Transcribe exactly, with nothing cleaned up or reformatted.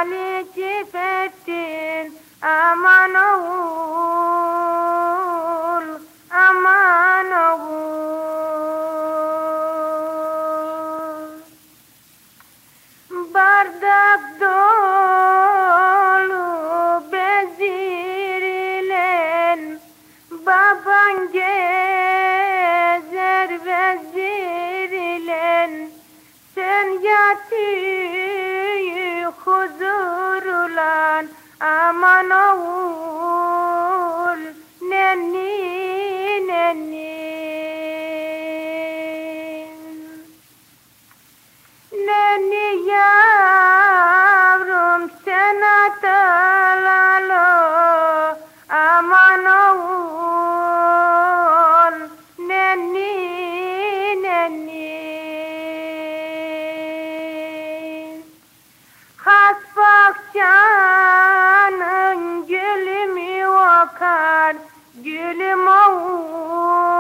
Ali Cifettin aman oğul, aman oğul. Bardak dolu bezir ile baban gezer vezir ile, sen yatıyı huzurlan aman oğul, nenni nenni. Nenni yavrum sen atalalı aman oğul, nenni nenni. Has bahçanın gülü mü vakar, gülüm oğul.